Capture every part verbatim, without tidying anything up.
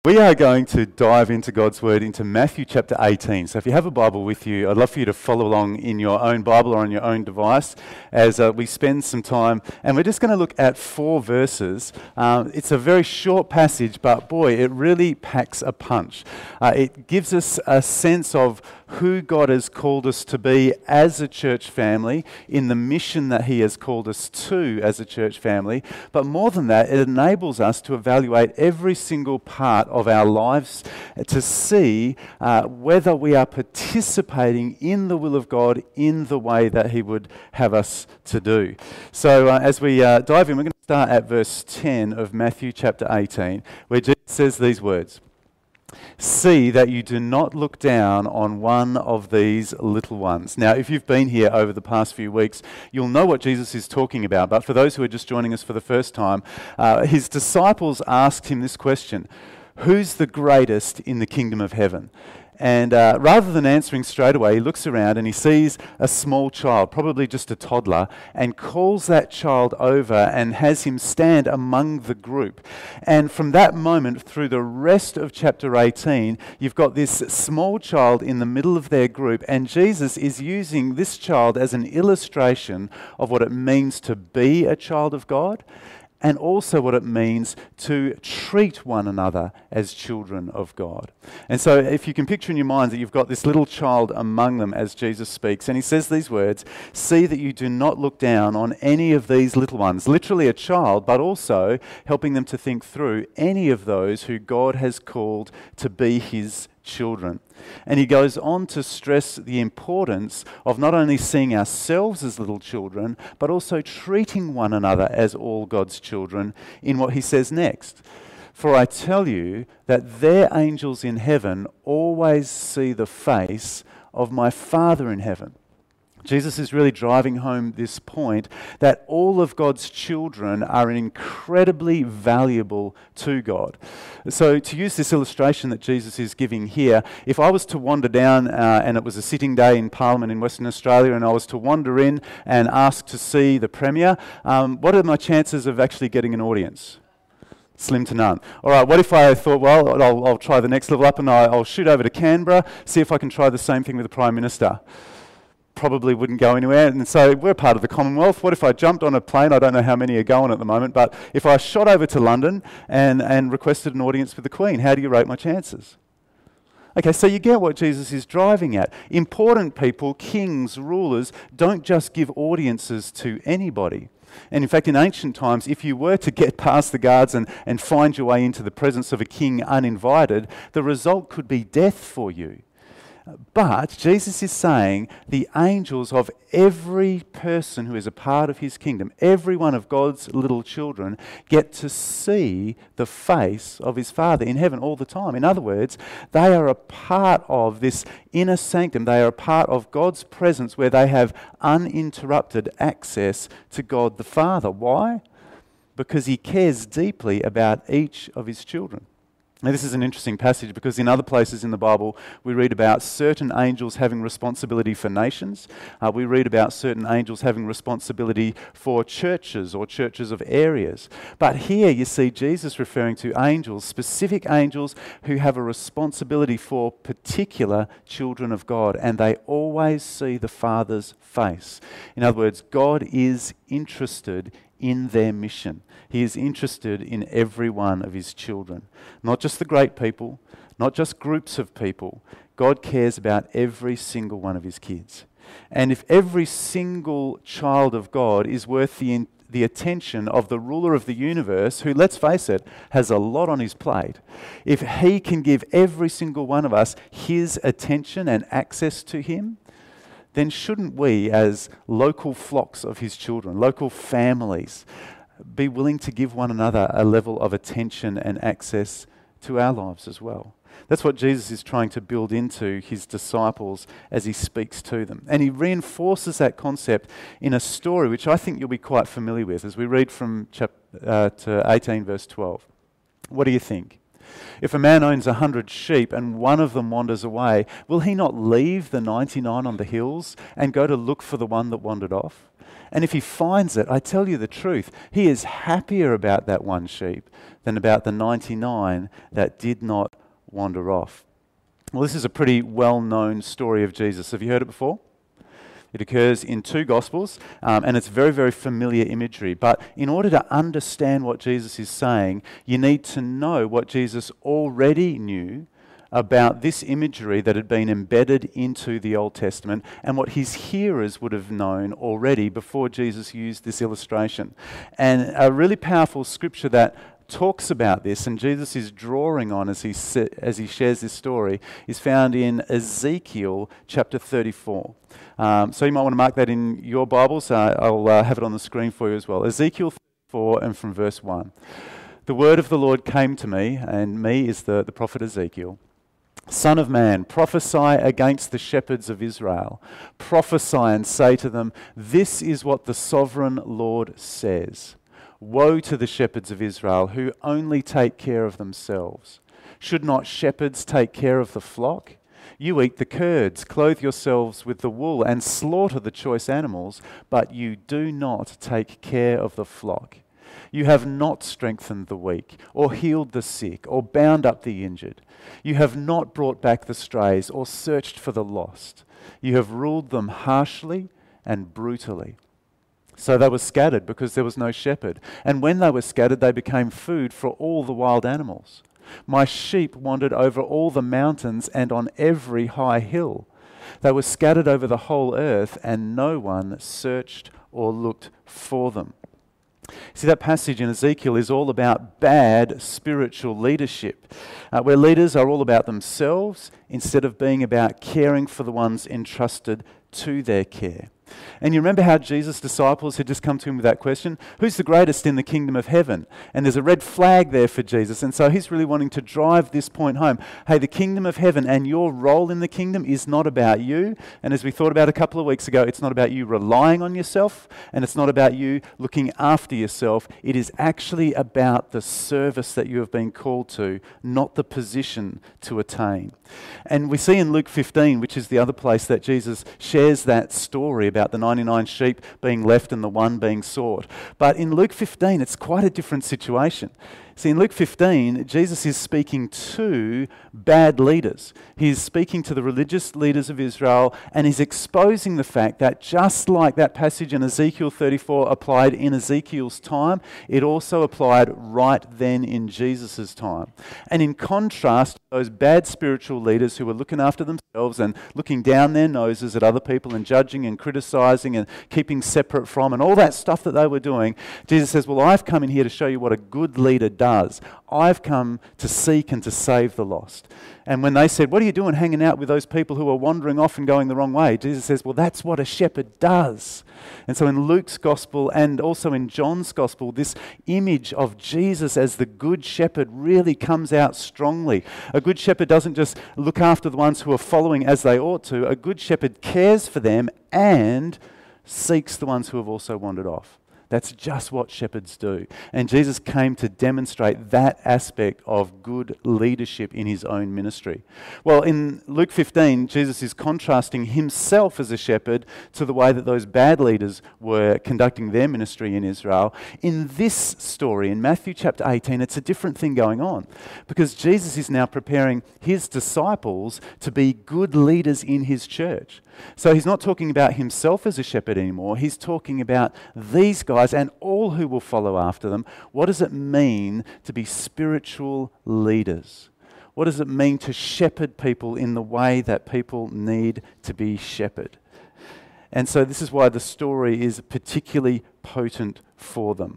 We are going to dive into God's Word into Matthew chapter eighteen. So if you have a Bible with you, I'd love for you to follow along in your own Bible or on your own device as uh, we spend some time. And we're just going to look at four verses. Um, it's a very short passage, but boy, it really packs a punch. Uh, it gives us a sense of who God has called us to be as a church family, in the mission that He has called us to as a church family. But more than that, it enables us to evaluate every single part of our lives to see uh, whether we are participating in the will of God in the way that He would have us to do. So uh, as we uh, dive in, we're going to start at verse ten of Matthew chapter eighteen, where Jesus says these words. See that you do not look down on one of these little ones. Now, if you've been here over the past few weeks, you'll know what Jesus is talking about. But for those who are just joining us for the first time, uh, His disciples asked Him this question: who's the greatest in the kingdom of heaven? And uh, rather than answering straight away, He looks around and He sees a small child, probably just a toddler, and calls that child over and has him stand among the group. And from that moment through the rest of chapter eighteen, you've got this small child in the middle of their group, and Jesus is using this child as an illustration of what it means to be a child of God, and also what it means to treat one another as children of God. And so if you can picture in your mind that you've got this little child among them as Jesus speaks, and He says these words, see that you do not look down on any of these little ones, literally a child, but also helping them to think through any of those who God has called to be His children. And He goes on to stress the importance of not only seeing ourselves as little children, but also treating one another as all God's children in what He says next. For I tell you that their angels in heaven always see the face of my Father in heaven. Jesus is really driving home this point that all of God's children are incredibly valuable to God. So to use this illustration that Jesus is giving here, if I was to wander down uh, and it was a sitting day in Parliament in Western Australia and I was to wander in and ask to see the Premier, um, what are my chances of actually getting an audience? Slim to none. All right, what if I thought, well, I'll, I'll try the next level up and I, I'll shoot over to Canberra, see if I can try the same thing with the Prime Minister? Probably wouldn't go anywhere. And so we're part of the Commonwealth. What if I jumped on a plane? I don't know how many are going at the moment, but if I shot over to London and, and requested an audience with the Queen, how do you rate my chances? Okay, so you get what Jesus is driving at. Important people, kings, rulers, don't just give audiences to anybody. And in fact, in ancient times, if you were to get past the guards and, and find your way into the presence of a king uninvited, the result could be death for you. But Jesus is saying the angels of every person who is a part of His kingdom, every one of God's little children, get to see the face of His Father in heaven all the time. In other words, they are a part of this inner sanctum. They are a part of God's presence where they have uninterrupted access to God the Father. Why? Because He cares deeply about each of His children. Now, this is an interesting passage because in other places in the Bible, we read about certain angels having responsibility for nations. Uh, we read about certain angels having responsibility for churches or churches of areas. But here you see Jesus referring to angels, specific angels who have a responsibility for particular children of God, and they always see the Father's face. In other words, God is interested in their mission. He is interested in every one of His children. Not just the great people, not just groups of people. God cares about every single one of His kids. And if every single child of God is worth the, in, the attention of the ruler of the universe, who, let's face it, has a lot on his plate, if He can give every single one of us His attention and access to Him, then shouldn't we, as local flocks of His children, local families, be willing to give one another a level of attention and access to our lives as well? That's what Jesus is trying to build into His disciples as He speaks to them. And He reinforces that concept in a story which I think you'll be quite familiar with as we read from chapter eighteen, verse twelve. What do you think? If a man owns a hundred sheep and one of them wanders away, will he not leave the ninety-nine on the hills and go to look for the one that wandered off? And if he finds it, I tell you the truth, he is happier about that one sheep than about the ninety-nine that did not wander off. Well, this is a pretty well-known story of Jesus. Have you heard it before? It occurs in two Gospels, um, and it's very, very familiar imagery. But in order to understand what Jesus is saying, you need to know what Jesus already knew about this imagery that had been embedded into the Old Testament and what his hearers would have known already before Jesus used this illustration. And a really powerful scripture that talks about this, and Jesus is drawing on as he sa- as he shares this story, is found in Ezekiel chapter thirty-four. Um, so you might want to mark that in your Bibles. Uh, I'll uh, have it on the screen for you as well. Ezekiel thirty-four, and from verse one. The word of the Lord came to me, and me is the, the prophet Ezekiel. Son of man, prophesy against the shepherds of Israel. Prophesy and say to them, this is what the sovereign Lord says. Woe to the shepherds of Israel who only take care of themselves. Should not shepherds take care of the flock? You eat the curds, clothe yourselves with the wool, and slaughter the choice animals, but you do not take care of the flock. You have not strengthened the weak, or healed the sick, or bound up the injured. You have not brought back the strays, or searched for the lost. You have ruled them harshly and brutally. So they were scattered because there was no shepherd. And when they were scattered, they became food for all the wild animals. My sheep wandered over all the mountains and on every high hill. They were scattered over the whole earth, and no one searched or looked for them. See, that passage in Ezekiel is all about bad spiritual leadership, uh, where leaders are all about themselves instead of being about caring for the ones entrusted to their care. And you remember how Jesus' disciples had just come to him with that question, who's the greatest in the kingdom of heaven? And there's a red flag there for Jesus, and so he's really wanting to drive this point home. Hey, the kingdom of heaven and your role in the kingdom is not about you, and as we thought about a couple of weeks ago, it's not about you relying on yourself, and it's not about you looking after yourself. It is actually about the service that you have been called to, not the position to attain. And we see in Luke fifteen, which is the other place that Jesus shares that story about the ninety-nine sheep being left and the one being sought. But in Luke fifteen, it's quite a different situation. See, in Luke fifteen, Jesus is speaking to bad leaders. He's speaking to the religious leaders of Israel, and he's exposing the fact that just like that passage in Ezekiel thirty-four applied in Ezekiel's time, it also applied right then in Jesus' time. And in contrast, those bad spiritual leaders who were looking after themselves and looking down their noses at other people and judging and criticizing and keeping separate from and all that stuff that they were doing, Jesus says, well, I've come in here to show you what a good leader does. I've come to seek and to save the lost. And when they said, what are you doing hanging out with those people who are wandering off and going the wrong way? Jesus says, well, that's what a shepherd does. And so in Luke's gospel and also in John's gospel, this image of Jesus as the good shepherd really comes out strongly. A good shepherd doesn't just look after the ones who are following as they ought to. A good shepherd cares for them and seeks the ones who have also wandered off. That's just what shepherds do. And Jesus came to demonstrate that aspect of good leadership in his own ministry. Well, in Luke fifteen, Jesus is contrasting himself as a shepherd to the way that those bad leaders were conducting their ministry in Israel. In this story, in Matthew chapter eighteen, it's a different thing going on, because Jesus is now preparing his disciples to be good leaders in his church. So he's not talking about himself as a shepherd anymore. He's talking about these guys and all who will follow after them. What does it mean to be spiritual leaders? What does it mean to shepherd people in the way that people need to be shepherded? And so this is why the story is particularly potent for them.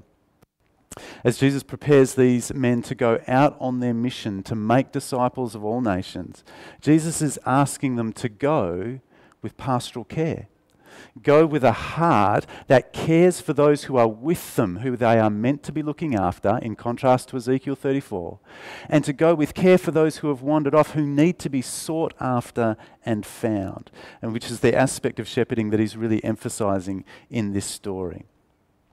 As Jesus prepares these men to go out on their mission to make disciples of all nations, Jesus is asking them to go with pastoral care. Go with a heart that cares for those who are with them, who they are meant to be looking after, in contrast to Ezekiel thirty-four, and to go with care for those who have wandered off, who need to be sought after and found, and which is the aspect of shepherding that he's really emphasizing in this story.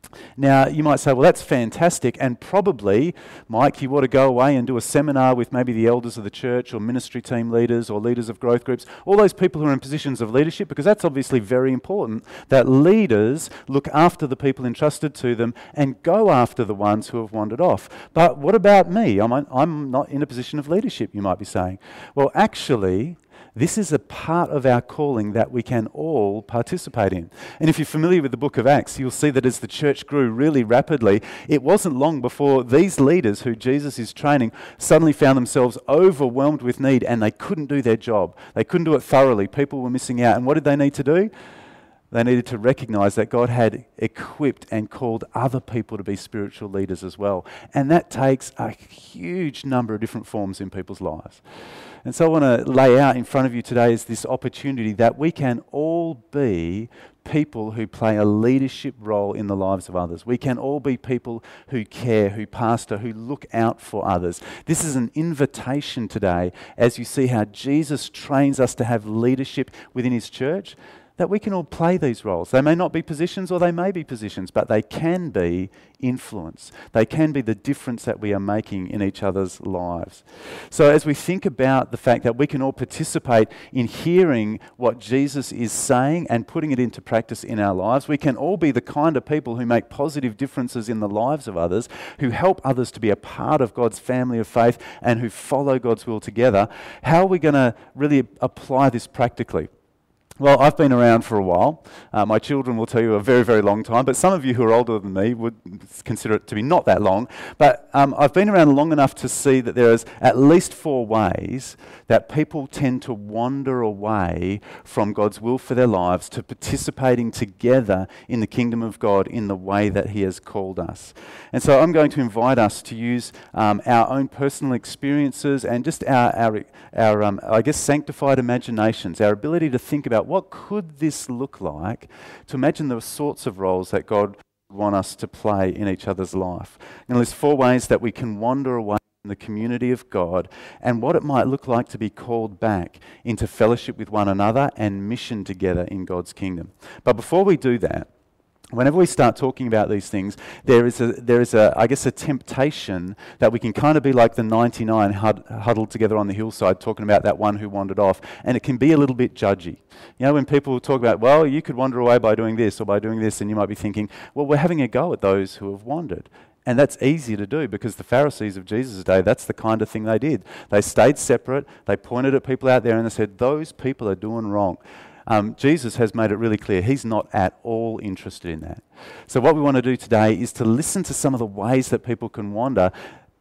Now, you might say, well, that's fantastic, and probably, Mike, you ought to go away and do a seminar with maybe the elders of the church or ministry team leaders or leaders of growth groups, all those people who are in positions of leadership, because that's obviously very important, that leaders look after the people entrusted to them and go after the ones who have wandered off. But what about me? I'm, I'm not in a position of leadership, you might be saying. Well, actually, this is a part of our calling that we can all participate in. And if you're familiar with the book of Acts, you'll see that as the church grew really rapidly, it wasn't long before these leaders who Jesus is training suddenly found themselves overwhelmed with need, and they couldn't do their job. They couldn't do it thoroughly. People were missing out. And what did they need to do? They needed to recognize that God had equipped and called other people to be spiritual leaders as well. And that takes a huge number of different forms in people's lives. And so I want to lay out in front of you today is this opportunity that we can all be people who play a leadership role in the lives of others. We can all be people who care, who pastor, who look out for others. This is an invitation today as you see how Jesus trains us to have leadership within his church, that we can all play these roles. They may not be positions or they may be positions, but they can be influence. They can be the difference that we are making in each other's lives. So as we think about the fact that we can all participate in hearing what Jesus is saying and putting it into practice in our lives, we can all be the kind of people who make positive differences in the lives of others, who help others to be a part of God's family of faith and who follow God's will together. How are we going to really apply this practically? Well, I've been around for a while. Uh, my children will tell you a very, very long time, but some of you who are older than me would consider it to be not that long. But um, I've been around long enough to see that there is at least four ways that people tend to wander away from God's will for their lives to participating together in the kingdom of God in the way that he has called us. And so I'm going to invite us to use um, our own personal experiences and just our, our, our um, I guess, sanctified imaginations, our ability to think about what could this look like, to imagine the sorts of roles that God would want us to play in each other's life. And there's four ways that we can wander away from the community of God and what it might look like to be called back into fellowship with one another and mission together in God's kingdom. But before we do that, whenever we start talking about these things, there is a, there is a, I guess, a temptation that we can kind of be like the ninety-nine hud- huddled together on the hillside, talking about that one who wandered off, and it can be a little bit judgy. You know, when people talk about, well, you could wander away by doing this or by doing this, and you might be thinking, well, we're having a go at those who have wandered. And that's easy to do because the Pharisees of Jesus' day, that's the kind of thing they did. They stayed separate, they pointed at people out there and they said, those people are doing wrong. Um, Jesus has made it really clear he's not at all interested in that. So what we want to do today is to listen to some of the ways that people can wander,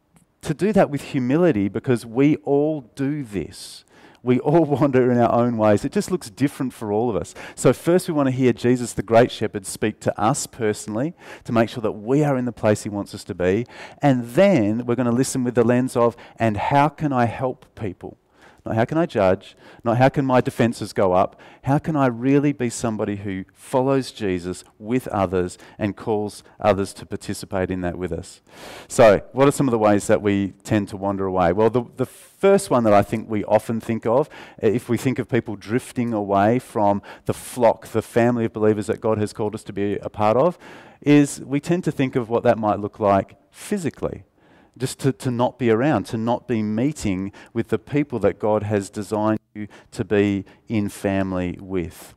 to do that with humility because we all do this. We all wander in our own ways. It just looks different for all of us. So first we want to hear Jesus, the great shepherd, speak to us personally to make sure that we are in the place he wants us to be. And then we're going to listen with the lens of, and how can I help people? Not how can I judge, not how can my defenses go up, how can I really be somebody who follows Jesus with others and calls others to participate in that with us. So what are some of the ways that we tend to wander away? Well, the, the first one that I think we often think of, if we think of people drifting away from the flock, the family of believers that God has called us to be a part of, is we tend to think of what that might look like physically. Just to, to not be around, to not be meeting with the people that God has designed you to be in family with.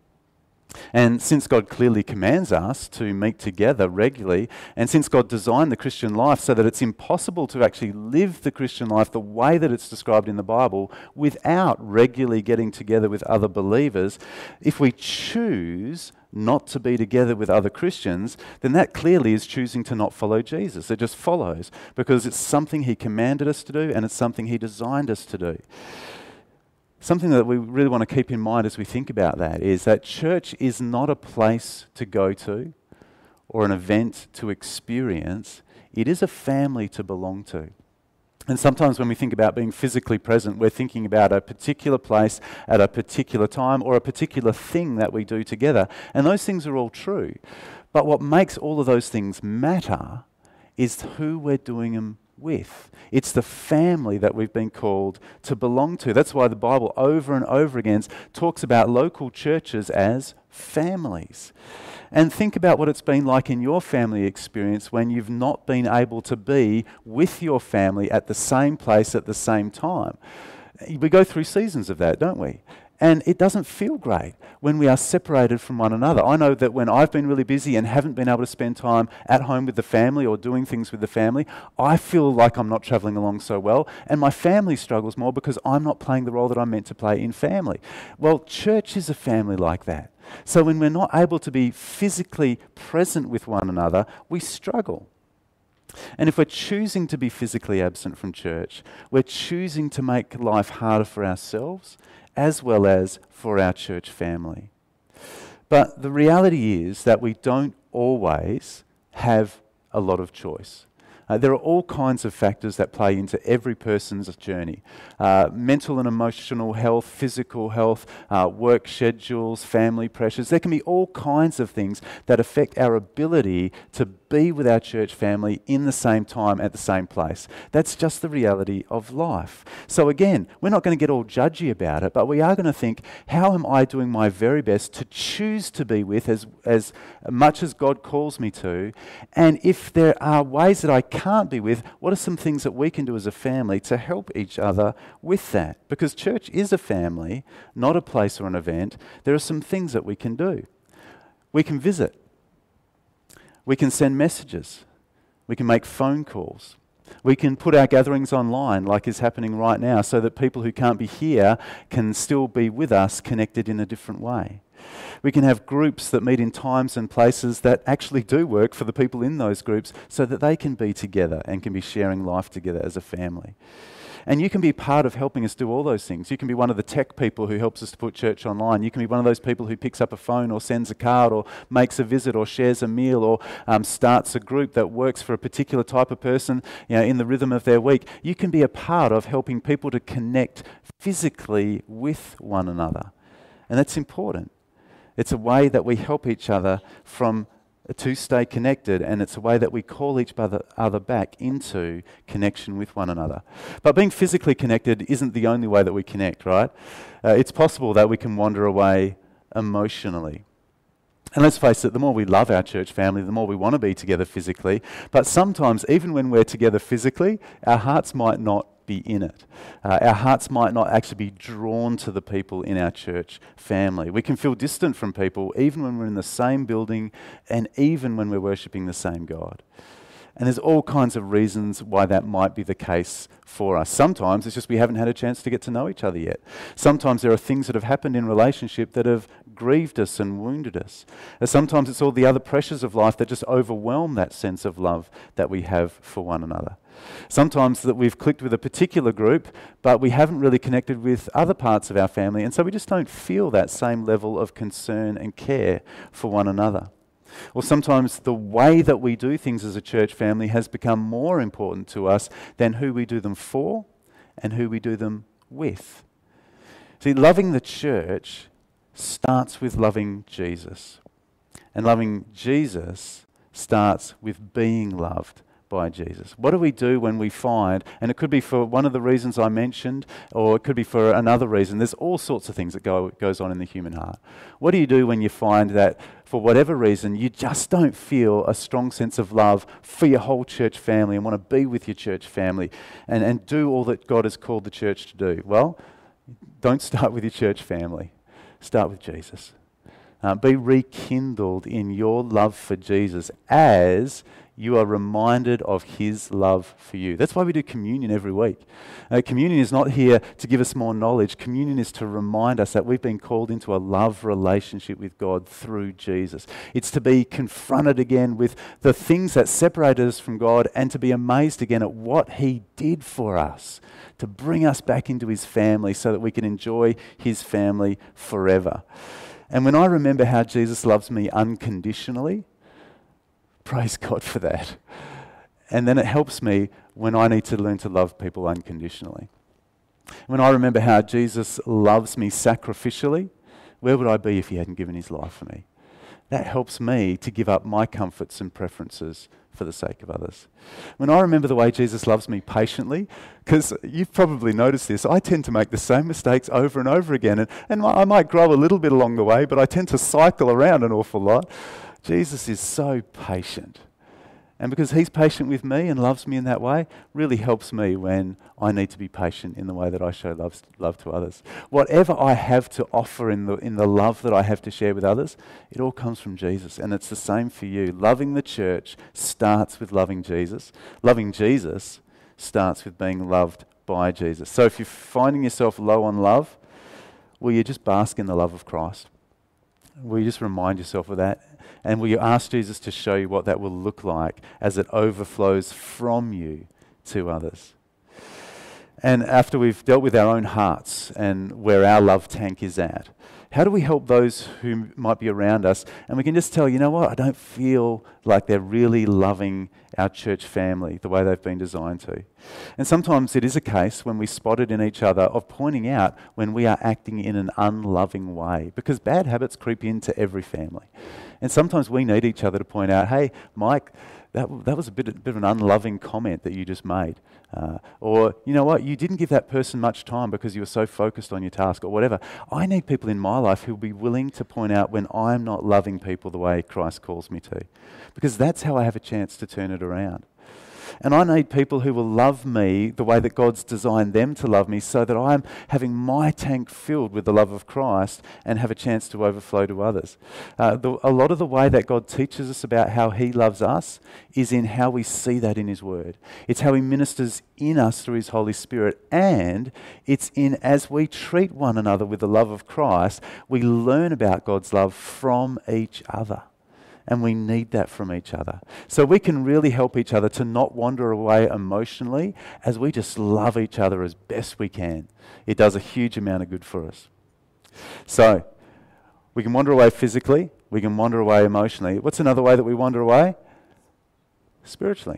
And since God clearly commands us to meet together regularly, and since God designed the Christian life so that it's impossible to actually live the Christian life the way that it's described in the Bible without regularly getting together with other believers, if we choose not to be together with other Christians, then that clearly is choosing to not follow Jesus. It just follows because it's something he commanded us to do and it's something he designed us to do. Something that we really want to keep in mind as we think about that is that church is not a place to go to or an event to experience. It is a family to belong to. And sometimes when we think about being physically present, we're thinking about a particular place at a particular time or a particular thing that we do together. And those things are all true. But what makes all of those things matter is who we're doing them with. It's the family that we've been called to belong to. That's why the Bible over and over again talks about local churches as families. And think about what it's been like in your family experience when you've not been able to be with your family at the same place at the same time. We go through seasons of that, don't we? And it doesn't feel great when we are separated from one another. I know that when I've been really busy and haven't been able to spend time at home with the family or doing things with the family, I feel like I'm not travelling along so well, and my family struggles more because I'm not playing the role that I'm meant to play in family. Well, church is a family like that. So when we're not able to be physically present with one another, we struggle. And if we're choosing to be physically absent from church, we're choosing to make life harder for ourselves as well as for our church family. But the reality is that we don't always have a lot of choice. Uh, there are all kinds of factors that play into every person's journey. Uh, mental and emotional health, physical health, uh, work schedules, family pressures. There can be all kinds of things that affect our ability to be with our church family in the same time at the same place. That's just the reality of life. So again, we're not going to get all judgy about it, but we are going to think, how am I doing my very best to choose to be with as, as much as God calls me to? And if there are ways that I can't be with, what are some things that we can do as a family to help each other with that? Because church is a family, not a place or an event. There are some things that we can do. We can visit. We can send messages. We can make phone calls. We can put our gatherings online like is happening right now so that people who can't be here can still be with us connected in a different way. We can have groups that meet in times and places that actually do work for the people in those groups so that they can be together and can be sharing life together as a family. And you can be part of helping us do all those things. You can be one of the tech people who helps us to put church online. You can be one of those people who picks up a phone or sends a card or makes a visit or shares a meal or um, starts a group that works for a particular type of person, you know, in the rhythm of their week. You can be a part of helping people to connect physically with one another. And that's important. It's a way that we help each other from to stay connected, and it's a way that we call each other, other back into connection with one another. But being physically connected isn't the only way that we connect, right? Uh, it's possible that we can wander away emotionally. And let's face it, the more we love our church family, the more we want to be together physically. But sometimes, even when we're together physically, our hearts might not be in it. Uh, our hearts might not actually be drawn to the people in our church family. We can feel distant from people even when we're in the same building and even when we're worshipping the same God. And there's all kinds of reasons why that might be the case for us. Sometimes it's just we haven't had a chance to get to know each other yet. Sometimes there are things that have happened in relationship that have grieved us and wounded us. And sometimes it's all the other pressures of life that just overwhelm that sense of love that we have for one another. Sometimes that we've clicked with a particular group, but we haven't really connected with other parts of our family, and so we just don't feel that same level of concern and care for one another. Or sometimes the way that we do things as a church family has become more important to us than who we do them for and who we do them with. See, loving the church starts with loving Jesus. And loving Jesus starts with being loved by Jesus. What do we do when we find, and it could be for one of the reasons I mentioned, or it could be for another reason, there's all sorts of things that go goes on in the human heart. What do you do when you find that for whatever reason you just don't feel a strong sense of love for your whole church family and want to be with your church family and, and do all that God has called the church to do? Well, don't start with your church family. Start with Jesus. Uh, be rekindled in your love for Jesus as you are reminded of his love for you. That's why we do communion every week. Uh, communion is not here to give us more knowledge. Communion is to remind us that we've been called into a love relationship with God through Jesus. It's to be confronted again with the things that separated us from God and to be amazed again at what he did for us, to bring us back into his family so that we can enjoy his family forever. And when I remember how Jesus loves me unconditionally, praise God for that. And then it helps me when I need to learn to love people unconditionally. When I remember how Jesus loves me sacrificially, where would I be if he hadn't given his life for me? that helps me to give up my comforts and preferences for the sake of others. When I remember the way Jesus loves me patiently, because you've probably noticed this, I tend to make the same mistakes over and over again, and, and I might grow a little bit along the way, but I tend to cycle around an awful lot. Jesus is so patient. And because he's patient with me and loves me in that way, really helps me when I need to be patient in the way that I show love, love to others. Whatever I have to offer in the, in the love that I have to share with others, it all comes from Jesus. And it's the same for you. Loving the church starts with loving Jesus. Loving Jesus starts with being loved by Jesus. So if you're finding yourself low on love, will you just bask in the love of Christ? Will you just remind yourself of that? And will you ask Jesus to show you what that will look like as it overflows from you to others? And after we've dealt with our own hearts and where our love tank is at, how do we help those who might be around us? And we can just tell, you know what, I don't feel like they're really loving our church family the way they've been designed to. And sometimes it is a case when we spot it in each other of pointing out when we are acting in an unloving way, because bad habits creep into every family. And sometimes we need each other to point out, hey, Mike, that, that was a bit, a bit of an unloving comment that you just made. Uh, or, you know what, you didn't give that person much time because you were so focused on your task or whatever. I need people in my life who will be willing to point out when I'm not loving people the way Christ calls me to. Because that's how I have a chance to turn it around. And I need people who will love me the way that God's designed them to love me, so that I'm having my tank filled with the love of Christ and have a chance to overflow to others. Uh, the, a lot of the way that God teaches us about how he loves us is in how we see that in his word. It's how he ministers in us through his Holy Spirit, and it's in as we treat one another with the love of Christ, we learn about God's love from each other. And we need that from each other. So we can really help each other to not wander away emotionally as we just love each other as best we can. It does a huge amount of good for us. So we can wander away physically. We can wander away emotionally. What's another way that we wander away? Spiritually.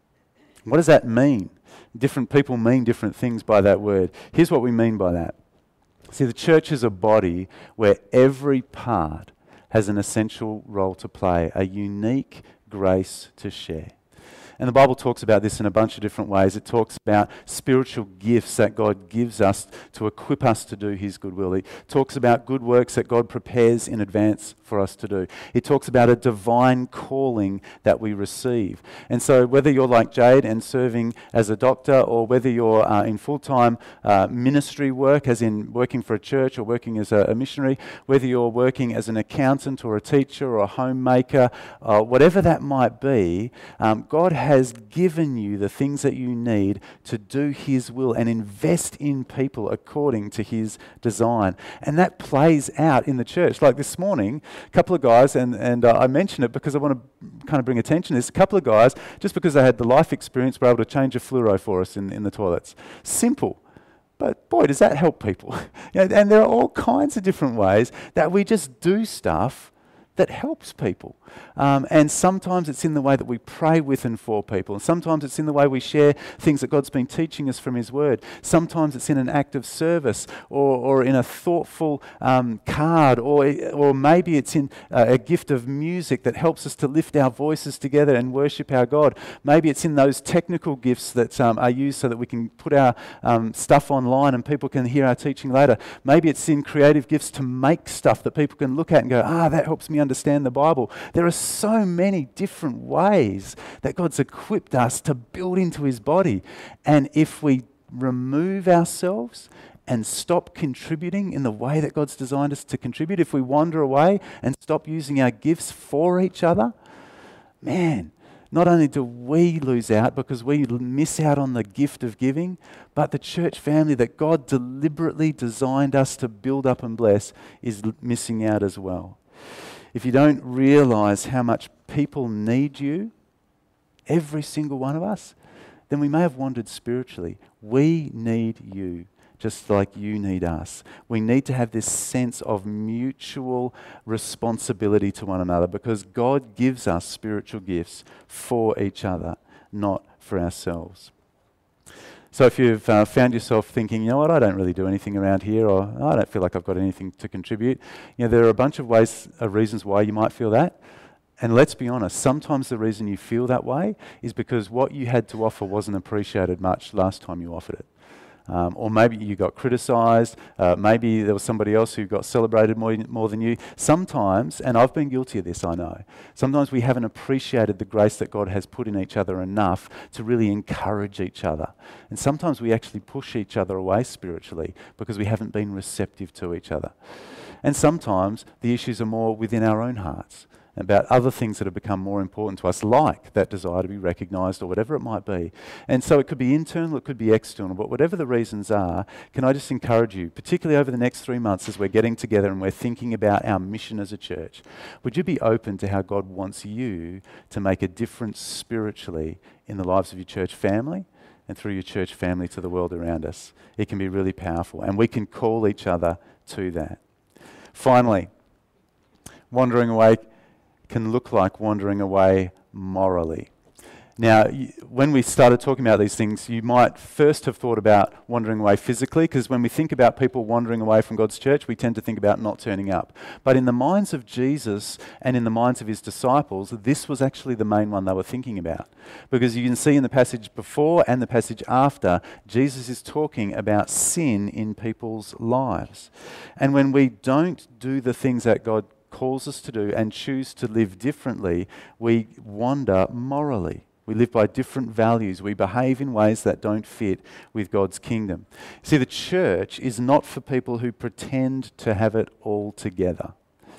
What does that mean? Different people mean different things by that word. Here's what we mean by that. See, the church is a body where every part has an essential role to play, a unique grace to share. And the Bible talks about this in a bunch of different ways. It talks about spiritual gifts that God gives us to equip us to do his good will. It talks about good works that God prepares in advance for us to do. It talks about a divine calling that we receive. And so whether you're like Jade and serving as a doctor, or whether you're uh, in full-time uh, ministry work, as in working for a church or working as a, a missionary, whether you're working as an accountant or a teacher or a homemaker, uh, whatever that might be, um, God has given you the things that you need to do his will and invest in people according to his design. And that plays out in the church. Like this morning, a couple of guys, and, and uh, I mention it because I want to kind of bring attention to this, a couple of guys, just because they had the life experience, were able to change a fluoro for us in, in the toilets. Simple. But boy, does that help people. You know, and there are all kinds of different ways that we just do stuff that helps people. Um, and sometimes it's in the way that we pray with and for people. And sometimes it's in the way we share things that God's been teaching us from his word. Sometimes it's in an act of service, or, or in a thoughtful um, card, or, or maybe it's in uh, a gift of music that helps us to lift our voices together and worship our God. Maybe it's in those technical gifts that um, are used so that we can put our um, stuff online and people can hear our teaching later. Maybe it's in creative gifts to make stuff that people can look at and go, ah, that helps me understand the Bible. There are so many different ways that God's equipped us to build into his body. And if we remove ourselves and stop contributing in the way that God's designed us to contribute, if we wander away and stop using our gifts for each other, man, not only do we lose out because we miss out on the gift of giving, but the church family that God deliberately designed us to build up and bless is missing out as well. If you don't realize how much people need you, every single one of us, then we may have wandered spiritually. We need you, just like you need us. We need to have this sense of mutual responsibility to one another, because God gives us spiritual gifts for each other, not for ourselves. So if you've uh, found yourself thinking, you know what, I don't really do anything around here, or oh, I don't feel like I've got anything to contribute, you know, there are a bunch of ways, uh, reasons why you might feel that. And let's be honest, sometimes the reason you feel that way is because what you had to offer wasn't appreciated much last time you offered it. Um, or maybe you got criticised, uh, maybe there was somebody else who got celebrated more, more than you. Sometimes, and I've been guilty of this, I know, sometimes we haven't appreciated the grace that God has put in each other enough to really encourage each other. And sometimes we actually push each other away spiritually because we haven't been receptive to each other. And sometimes the issues are more within our own hearts, about other things that have become more important to us, like that desire to be recognised or whatever it might be. And so it could be internal, it could be external, but whatever the reasons are, can I just encourage you, particularly over the next three months as we're getting together and we're thinking about our mission as a church, would you be open to how God wants you to make a difference spiritually in the lives of your church family and through your church family to the world around us? It can be really powerful, and we can call each other to that. Finally, wandering away can look like wandering away morally. Now, y- when we started talking about these things, you might first have thought about wandering away physically, because when we think about people wandering away from God's church, we tend to think about not turning up. But in the minds of Jesus and in the minds of his disciples, this was actually the main one they were thinking about. Because you can see in the passage before and the passage after, Jesus is talking about sin in people's lives. And when we don't do the things that God calls us to do and choose to live differently, we wander morally. We live by different values. We behave in ways that don't fit with God's kingdom. See, the church is not for people who pretend to have it all together.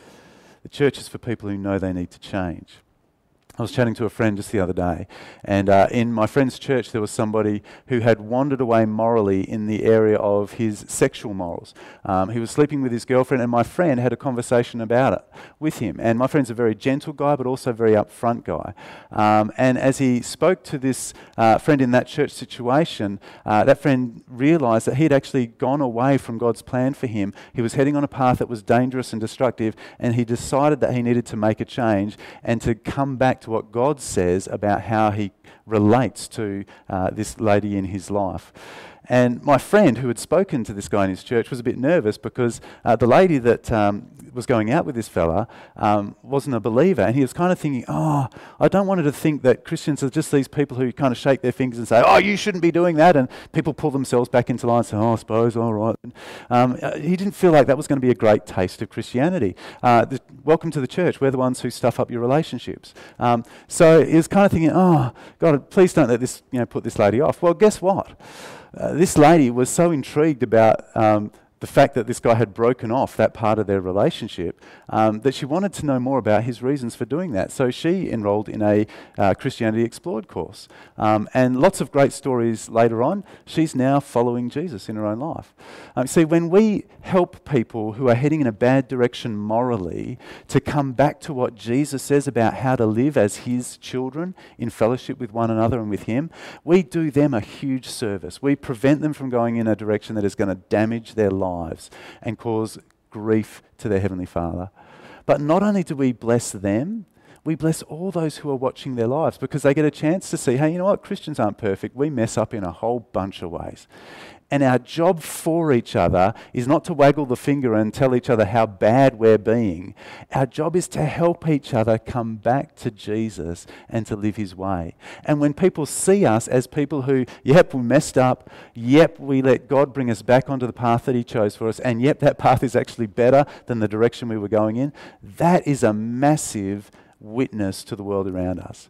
The church is for people who know they need to change. I was chatting to a friend just the other day, and uh, in my friend's church there was somebody who had wandered away morally in the area of his sexual morals. Um, he was sleeping with his girlfriend, and my friend had a conversation about it with him. And my friend's a very gentle guy, but also a very upfront guy. Um, and as he spoke to this uh, friend in that church situation, uh, that friend realised that he had actually gone away from God's plan for him. He was heading on a path that was dangerous and destructive, and he decided that he needed to make a change and to come back to what God says about how he relates to uh, this lady in his life. And my friend who had spoken to this guy in his church was a bit nervous because uh, the lady that um, was going out with this fella um, wasn't a believer, and he was kind of thinking, oh, I don't want her to think that Christians are just these people who kind of shake their fingers and say, oh, you shouldn't be doing that, and people pull themselves back into line and say, oh, I suppose, all right. Um, he didn't feel like that was going to be a great taste of Christianity. Uh, the, welcome to the church. We're the ones who stuff up your relationships. Um, so he was kind of thinking, oh, God, please don't let this, you know, put this lady off. Well, guess what? Uh, this lady was so intrigued about um, the fact that this guy had broken off that part of their relationship um, that she wanted to know more about his reasons for doing that. So she enrolled in a uh, Christianity Explored course. Um, and lots of great stories later on. She's now following Jesus in her own life. Um, see, when we help people who are heading in a bad direction morally to come back to what Jesus says about how to live as his children in fellowship with one another and with him, we do them a huge service. We prevent them from going in a direction that is going to damage their lives lives and cause grief to their Heavenly Father. But not only do we bless them, we bless all those who are watching their lives, because they get a chance to see, hey, you know what, Christians aren't perfect. We mess up in a whole bunch of ways. And our job for each other is not to waggle the finger and tell each other how bad we're being. Our job is to help each other come back to Jesus and to live his way. And when people see us as people who, yep, we messed up, yep, we let God bring us back onto the path that he chose for us, and yep, that path is actually better than the direction we were going in, that is a massive witness to the world around us.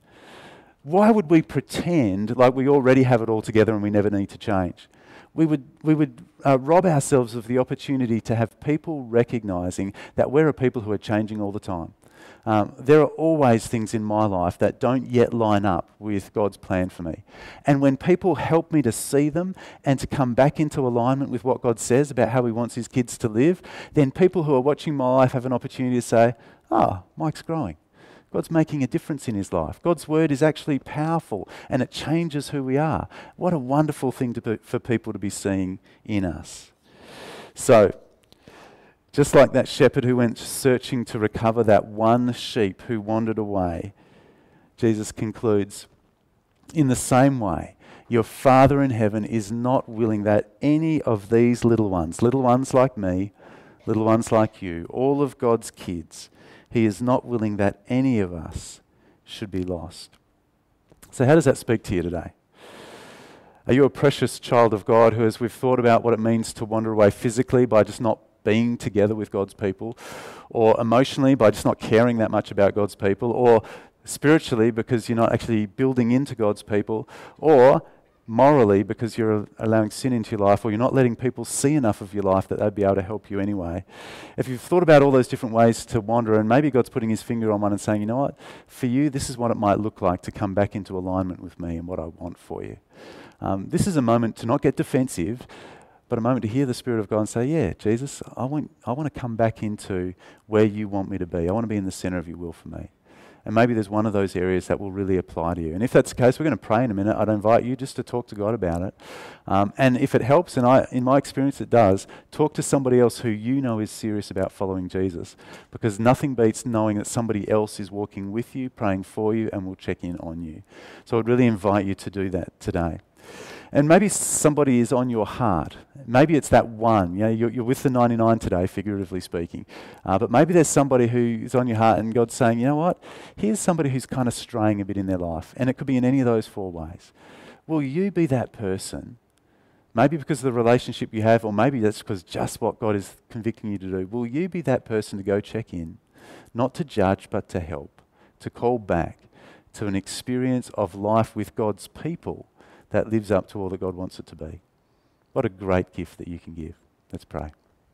Why would we pretend like we already have it all together and we never need to change? We would we would uh, rob ourselves of the opportunity to have people recognising that we're a people who are changing all the time. Um, there are always things in my life that don't yet line up with God's plan for me. And when people help me to see them and to come back into alignment with what God says about how he wants his kids to live, then people who are watching my life have an opportunity to say, oh, Mike's growing. God's making a difference in his life. God's word is actually powerful and it changes who we are. What a wonderful thing to be, for people to be seeing in us. So, just like that shepherd who went searching to recover that one sheep who wandered away, Jesus concludes, in the same way, Your Father in heaven is not willing that any of these little ones, little ones like me, little ones like you, all of God's kids, he is not willing that any of us should be lost. So how does that speak to you today? Are you a precious child of God who, as we've thought about what it means to wander away physically by just not being together with God's people, or emotionally by just not caring that much about God's people, or spiritually because you're not actually building into God's people, or morally because you're allowing sin into your life, or you're not letting people see enough of your life that they'd be able to help you anyway? If you've thought about all those different ways to wander, and maybe God's putting his finger on one and saying, you know what, for you, this is what it might look like to come back into alignment with me and what I want for you. Um, this is a moment to not get defensive, but a moment to hear the Spirit of God and say, yeah, Jesus, I want, I want to come back into where you want me to be. I want to be in the center of your will for me. And maybe there's one of those areas that will really apply to you. And if that's the case, we're going to pray in a minute. I'd invite you just to talk to God about it. Um, and if it helps, and I, in my experience it does, talk to somebody else who you know is serious about following Jesus. Because nothing beats knowing that somebody else is walking with you, praying for you, and will check in on you. So I'd really invite you to do that today. And maybe somebody is on your heart. Maybe it's that one. You know, you're, you're with the ninety-nine today, figuratively speaking. Uh, but maybe there's somebody who's on your heart and God's saying, you know what? Here's somebody who's kind of straying a bit in their life. And it could be in any of those four ways. Will you be that person? Maybe because of the relationship you have, or maybe that's because just what God is convicting you to do. Will you be that person to go check in? Not to judge, but to help. To call back to an experience of life with God's people that lives up to all that God wants it to be. What a great gift that you can give. Let's pray.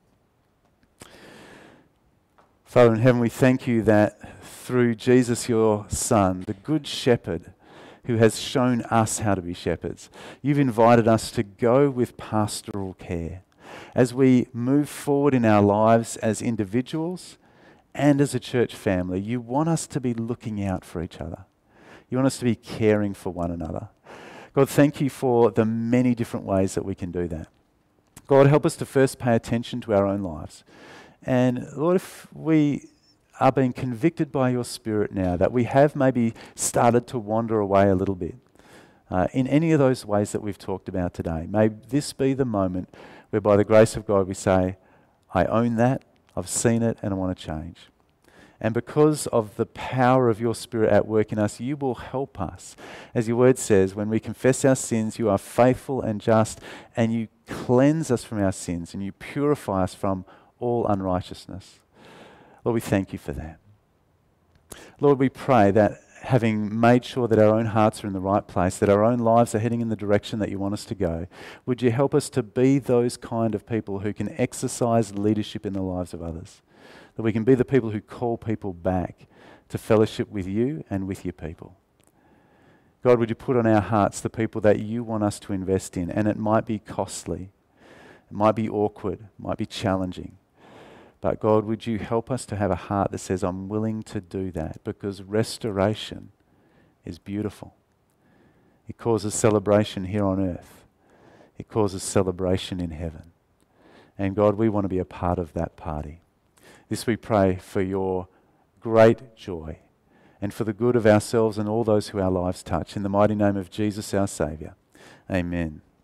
Father in heaven, we thank you that through Jesus, your Son, the Good Shepherd, who has shown us how to be shepherds, you've invited us to go with pastoral care. As we move forward in our lives as individuals and as a church family, you want us to be looking out for each other. You want us to be caring for one another. God, thank you for the many different ways that we can do that. God, help us to first pay attention to our own lives. And Lord, if we are being convicted by your Spirit now, that we have maybe started to wander away a little bit, uh, in any of those ways that we've talked about today, may this be the moment where by the grace of God we say, I own that, I've seen it, and I want to change. And because of the power of your Spirit at work in us, you will help us. As your word says, when we confess our sins, you are faithful and just, and you cleanse us from our sins, and you purify us from all unrighteousness. Lord, we thank you for that. Lord, we pray that having made sure that our own hearts are in the right place, that our own lives are heading in the direction that you want us to go, would you help us to be those kind of people who can exercise leadership in the lives of others? That we can be the people who call people back to fellowship with you and with your people. God, would you put on our hearts the people that you want us to invest in? And it might be costly, it might be awkward, it might be challenging. But God, would you help us to have a heart that says, I'm willing to do that, because restoration is beautiful. It causes celebration here on earth. It causes celebration in heaven. And God, we want to be a part of that party. This we pray for your great joy and for the good of ourselves and all those who our lives touch. In the mighty name of Jesus, our Saviour. Amen.